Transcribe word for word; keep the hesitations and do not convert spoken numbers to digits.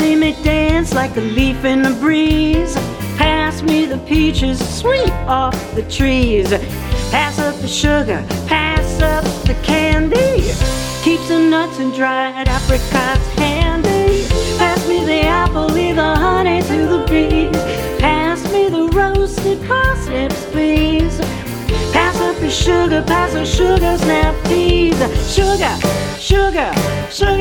see me dance like a leaf in the breeze. Pass me the peaches, sweet off the trees. Pass up the sugar, pass up the candy. Keeps the nuts and dried apricots handy. Pass me the apple, leave the honey to the bees. Pass me the roasted parsnips, please. Pass up the sugar, pass the sugar snap peas. Sugar, sugar, sugar.